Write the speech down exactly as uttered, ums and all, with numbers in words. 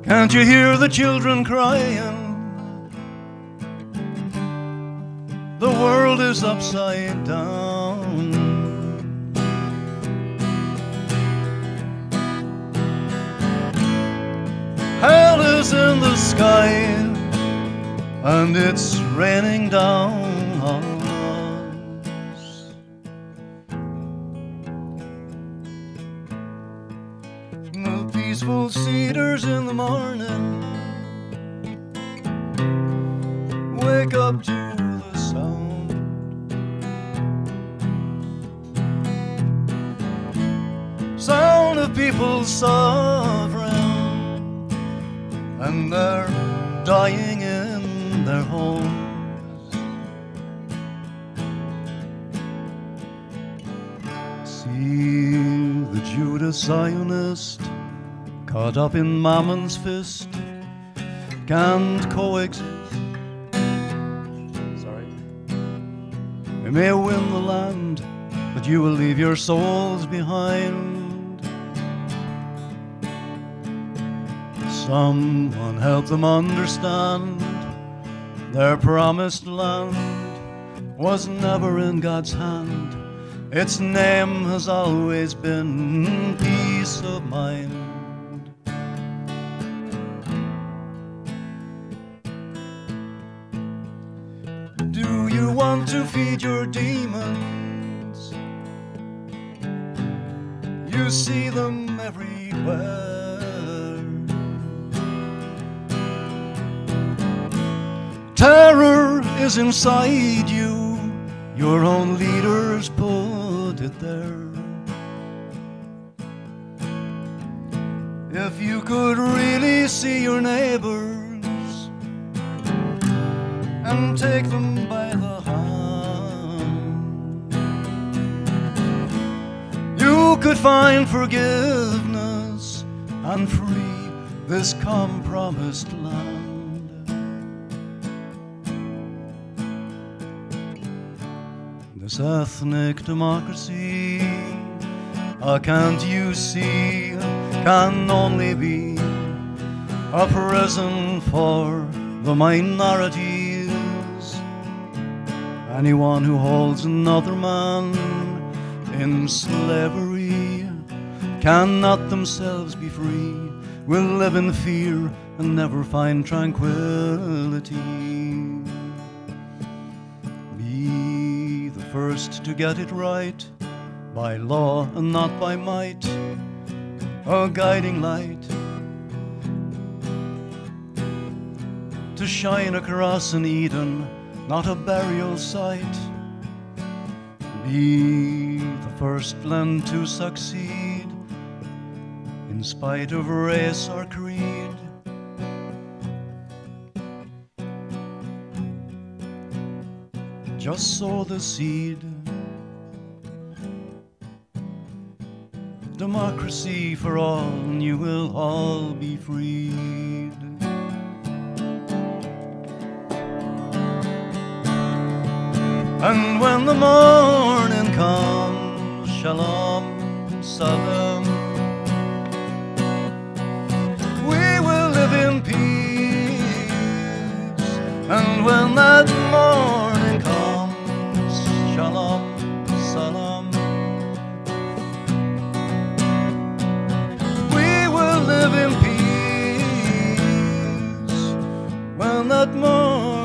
Can't you hear the children crying? The world is upside down. Hell is in the sky, and it's raining down on us. The peaceful cedars in the morning wake up to the sound. Sound of people suffering, and they're dying in their homes. See the Judas Zionist caught up in Mammon's fist, can't coexist. Sorry. We may win the land, but you will leave your souls behind. Someone help them understand their promised land was never in God's hand. Its name has always been peace of mind. Do you want to feed your demons? You see them everywhere. Terror is inside you, your own leaders put it there. If you could really see your neighbors and take them by the hand, you could find forgiveness and free this compromised land. This ethnic democracy, uh, can't you see, can only be a prison for the minorities. Anyone who holds another man in slavery cannot themselves be free, will live in fear and never find tranquility. First to get it right, by law and not by might, a guiding light to shine across an Eden, not a burial site. Be the first land to succeed, in spite of race or creed. Just sow the seed. Democracy for all, and you will all be freed. And when the morning comes, shalom, salam, we will live in peace. And when that morning comes, shalom, salam, we will live in peace. When that morning